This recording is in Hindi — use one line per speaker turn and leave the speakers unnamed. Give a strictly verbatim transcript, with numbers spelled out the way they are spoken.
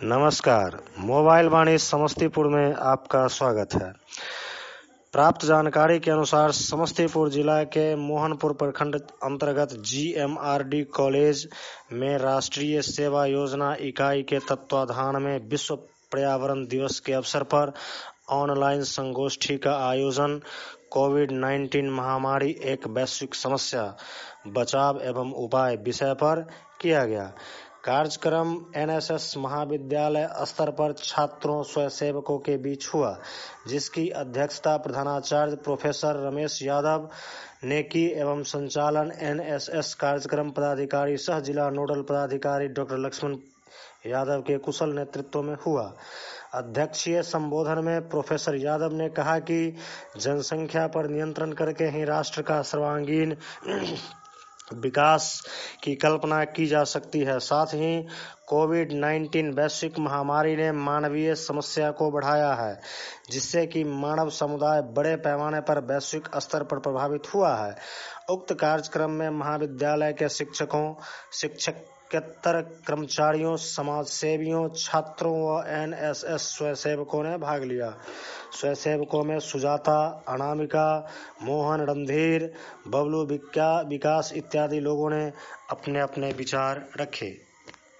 नमस्कार। मोबाइल वाणी समस्तीपुर में आपका स्वागत है। प्राप्त जानकारी के अनुसार समस्तीपुर जिला के मोहनपुर प्रखंड अंतर्गत जीएमआरडी कॉलेज में राष्ट्रीय सेवा योजना इकाई के तत्वाधान में विश्व पर्यावरण दिवस के अवसर पर ऑनलाइन संगोष्ठी का आयोजन कोविड नाइन्टीन महामारी एक वैश्विक समस्या, बचाव एवं उपाय विषय पर किया गया। कार्यक्रम एनएसएस महाविद्यालय स्तर पर छात्रों स्वयंसेवकों के बीच हुआ, जिसकी अध्यक्षता प्रधानाचार्य प्रोफेसर रमेश यादव ने की एवं संचालन एनएसएस कार्यक्रम पदाधिकारी सह जिला नोडल पदाधिकारी डॉक्टर लक्ष्मण यादव के कुशल नेतृत्व में हुआ। अध्यक्षीय संबोधन में प्रोफेसर यादव ने कहा कि जनसंख्या पर नियंत्रण करके ही राष्ट्र का सर्वांगीण विकास की कल्पना की जा सकती है। साथ ही कोविड नाइन्टीन वैश्विक महामारी ने मानवीय समस्या को बढ़ाया है, जिससे कि मानव समुदाय बड़े पैमाने पर वैश्विक स्तर पर प्रभावित हुआ है। उक्त कार्यक्रम में महाविद्यालय के शिक्षकों, शिक्षकेतर कर्मचारियों, समाज सेवियों, छात्रों व एनएसएस स्वयंसेवकों ने भाग लिया। स्वयंसेवकों में सुजाता, अनामिका, मोहन, रणधीर, बबलू, विकास इत्यादि लोगों ने अपने अपने विचार रखे।